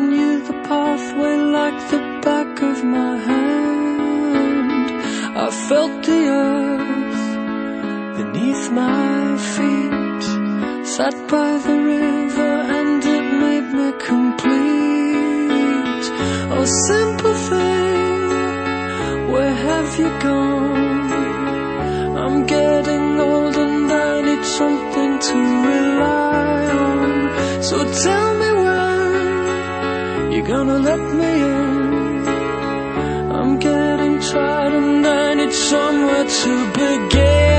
knew the pathway like the back of my hand. I felt the earth beneath my feet, sat by the river and it made me complete. Oh, simple thing, where have you gone? I'm getting old and I need something to rely on. So tell me when you're gonna let me in. I'm getting tired and I need somewhere to begin.